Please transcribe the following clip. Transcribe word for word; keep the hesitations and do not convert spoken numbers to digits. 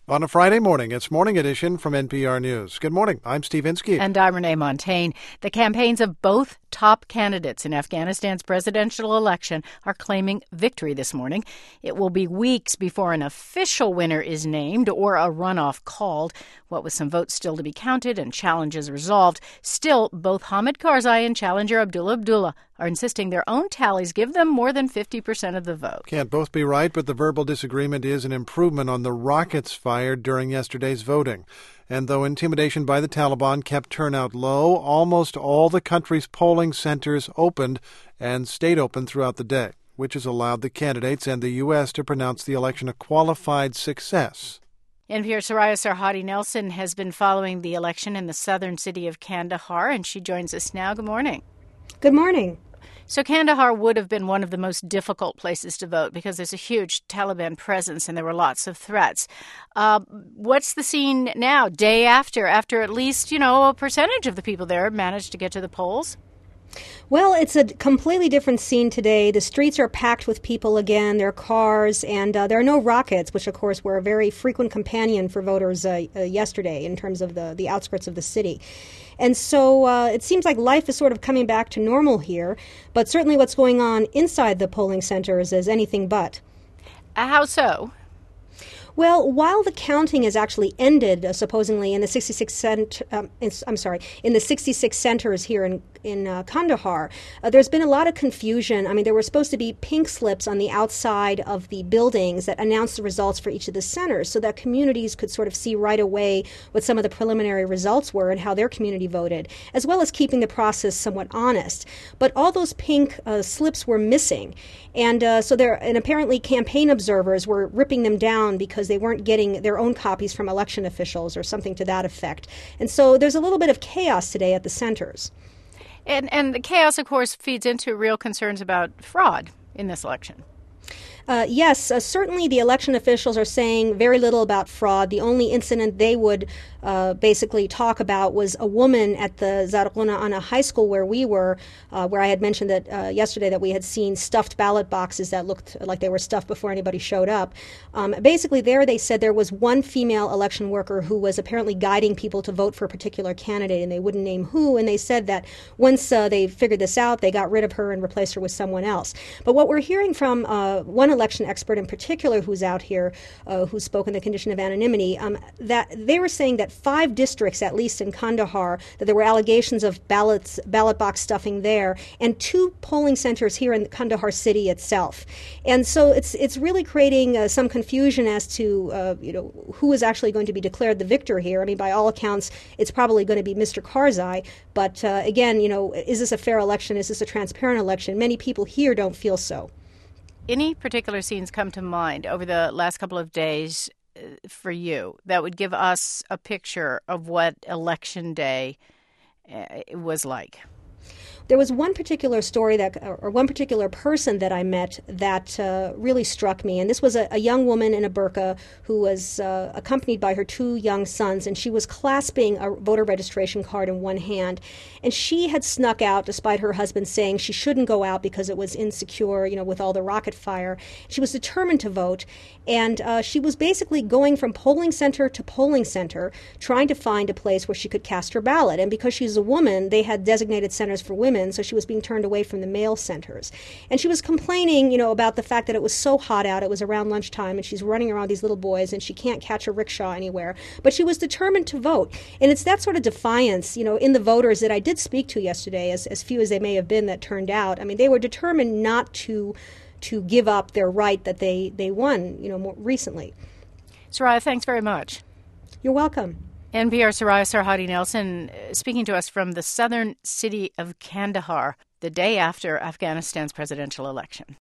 On a Friday morning, it's Morning Edition from N P R News. Good morning. I'm Steve Inskeep. And I'm Renee Montagne. The campaigns of both top candidates in Afghanistan's presidential election are claiming victory this morning. It will be weeks before an official winner is named or a runoff called. What with some votes still to be counted and challenges resolved, still, both Hamid Karzai and challenger Abdullah Abdullah are insisting their own tallies give them more than fifty percent of the vote. Can't both be right, but the verbal disagreement is an improvement on the rockets fired during yesterday's voting. And though intimidation by the Taliban kept turnout low, almost all the country's polling centers opened and stayed open throughout the day, which has allowed the candidates and the U S to pronounce the election a qualified success. N P R's Soraya Sarhadi Nelson has been following the election in the southern city of Kandahar, and she joins us now. Good morning. Good morning. So Kandahar would have been one of the most difficult places to vote because there's a huge Taliban presence and there were lots of threats. Uh, what's the scene now, day after, after at least, you know, a percentage of the people there managed to get to the polls? Well, it's a completely different scene today. The streets are packed with people again, there are cars, and uh, there are no rockets, which, of course, were a very frequent companion for voters uh, uh, yesterday in terms of the, the outskirts of the city. And so uh, it seems like life is sort of coming back to normal here, but certainly what's going on inside the polling centers is anything but. How so? Well, while the counting has actually ended, uh, supposedly in the sixty-six cent, um, in, I'm sorry, in the sixty-six centers here in in uh, Kandahar, uh, there's been a lot of confusion. I mean, there were supposed to be pink slips on the outside of the buildings that announced the results for each of the centers, so that communities could sort of see right away what some of the preliminary results were and how their community voted, as well as keeping the process somewhat honest. But all those pink uh, slips were missing, and uh, so there, and apparently campaign observers were ripping them down because they weren't getting their own copies from election officials or something to that effect. And so there's a little bit of chaos today at the centers. And, and the chaos, of course, feeds into real concerns about fraud in this election. Uh, yes, uh, certainly the election officials are saying very little about fraud. The only incident they would uh, basically talk about was a woman at the Zarquna Ana High School where we were, uh, where I had mentioned that uh, yesterday that we had seen stuffed ballot boxes that looked like they were stuffed before anybody showed up. Um, basically there they said there was one female election worker who was apparently guiding people to vote for a particular candidate, and they wouldn't name who, and they said that once uh, they figured this out, they got rid of her and replaced her with someone else. But what we're hearing from uh, one election expert in particular who's out here, uh, who spoke in the condition of anonymity, um, that they were saying that five districts, at least in Kandahar, that there were allegations of ballots, ballot box stuffing there, and two polling centers here in Kandahar city itself. And so it's it's really creating uh, some confusion as to uh, you know who is actually going to be declared the victor here. I mean, by all accounts, it's probably going to be Mister Karzai. But uh, again, you know, is this a fair election? Is this a transparent election? Many people here don't feel so. Any particular scenes come to mind over the last couple of days uh, for you that would give us a picture of what Election Day uh, was like? There was one particular story that, or one particular person that I met that uh, really struck me. And this was a, a young woman in a burqa who was uh, accompanied by her two young sons, and she was clasping a voter registration card in one hand. And she had snuck out despite her husband saying she shouldn't go out because it was insecure, you know, with all the rocket fire. She was determined to vote. And uh, she was basically going from polling center to polling center, trying to find a place where she could cast her ballot. And because she's a woman, they had designated centers for women, so she was being turned away from the male centers. And she was complaining, you know, about the fact that it was so hot out. It was around lunchtime, and she's running around these little boys, and she can't catch a rickshaw anywhere. But she was determined to vote. And it's that sort of defiance, you know, in the voters that I did speak to yesterday, as, as few as they may have been that turned out. I mean, they were determined not to to give up their right that they, they won, you know, more recently. Soraya, thanks very much. You're welcome. N P R Soraya Sarhadi Nelson uh, speaking to us from the southern city of Kandahar the day after Afghanistan's presidential election.